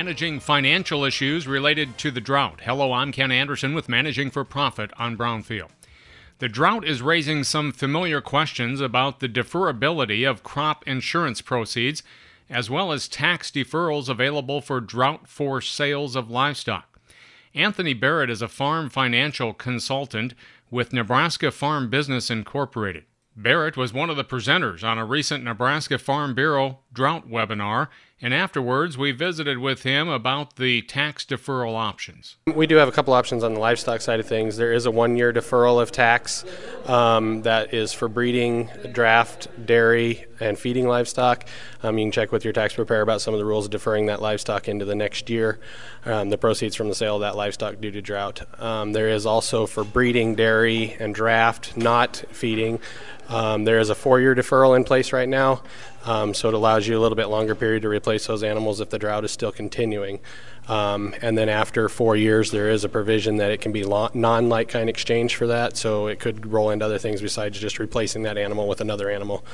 managing financial issues related to the drought. Hello, I'm Ken Anderson with Managing for Profit on Brownfield. The drought is raising some familiar questions about the deferability of crop insurance proceeds, as well as tax deferrals available for drought-forced sales of livestock. Anthony Barrett is a farm financial consultant with Nebraska Farm Business Incorporated. Barrett was one of the presenters on a recent Nebraska Farm Bureau drought webinar, and afterwards we visited with him about the tax deferral options. We do have a couple options on the livestock side of things. There is a 1-year deferral of tax that is for breeding, draft, dairy, and feeding livestock. You can check with your tax preparer about some of the rules of deferring that livestock into the next year, the proceeds from the sale of that livestock due to drought. There is also for breeding, dairy, and draft, not feeding. There is a 4-year deferral in place right now, so it allows you a little bit longer period to replace those animals if the drought is still continuing. And then after 4 years, there is a provision that it can be non-like-kind exchange for that, so it could roll into other things besides just replacing that animal with another animal.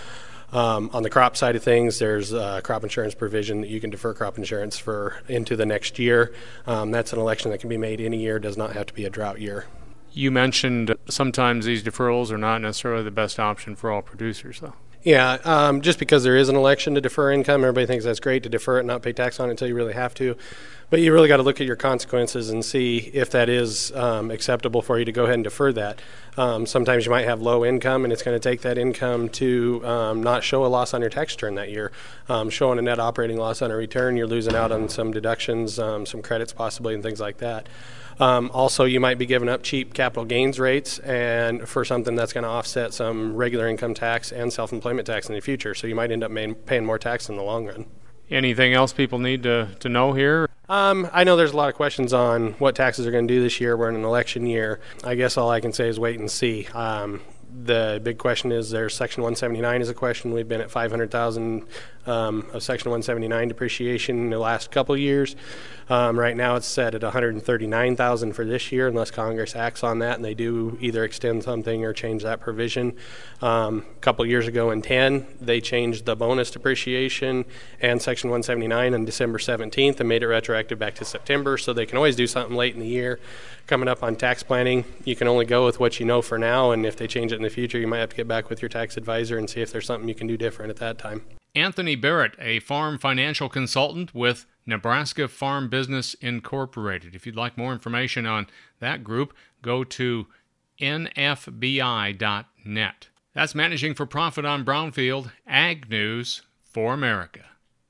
On the crop side of things, there's a crop insurance provision that you can defer crop insurance for into the next year. That's an election that can be made any year, does not have to be a drought year. You mentioned sometimes these deferrals are not necessarily the best option for all producers, though. Yeah, just because there is an election to defer income, everybody thinks that's great to defer it and not pay tax on it until you really have to. But you really got to look at your consequences and see if that is acceptable for you to go ahead and defer that. Sometimes you might have low income, and it's going to take that income to not show a loss on your tax return that year. Showing a net operating loss on a return, you're losing out on some deductions, some credits possibly, and things like that. Also, you might be giving up cheap capital gains rates and for something that's going to offset some regular income tax and self-employment tax in the future. So you might end up paying more tax in the long run. Anything else people need to know here? I know there's a lot of questions on what taxes are going to do this year. We're in an election year. I guess all I can say is wait and see. The big question is there's Section 179 is a question. We've been at $500,000 of Section 179 depreciation in the last couple of years. Right now it's set at $139,000 for this year unless Congress acts on that and they do either extend something or change that provision. A couple of years ago in 10, they changed the bonus depreciation and Section 179 on December 17th and made it retroactive back to September, so they can always do something late in the year. Coming up on tax planning, you can only go with what you know for now, and if they change it in the future, you might have to get back with your tax advisor and see if there's something you can do different at that time. Anthony Barrett, a farm financial consultant with Nebraska Farm Business Incorporated. If you'd like more information on that group, go to nfbi.net. That's Managing for Profit on Brownfield, Ag News for America.